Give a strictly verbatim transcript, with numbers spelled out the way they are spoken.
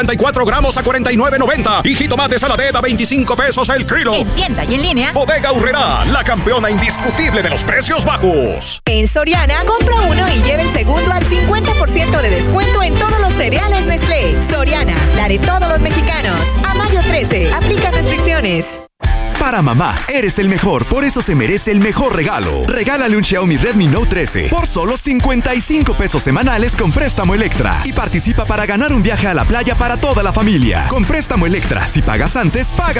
treinta y cuatro gramos a cuarenta y nueve noventa. Y jitomate saladera a veinticinco pesos el kilo. En tienda y en línea. Bodega Aurrerá, la campeona indiscutible de los precios bajos. En Soriana, compra uno y lleve el segundo al cincuenta por ciento de descuento en todos los cereales Nestlé. Soriana, la de todos los mexicanos. A mayo trece, aplica restricciones. Para mamá, eres el mejor, por eso se merece el mejor regalo. Regálale un Xiaomi Redmi Note trece por solo cincuenta y cinco pesos semanales con préstamo Electra. Y participa para ganar un viaje a la playa para toda la familia. Con préstamo Electra, si pagas antes, paga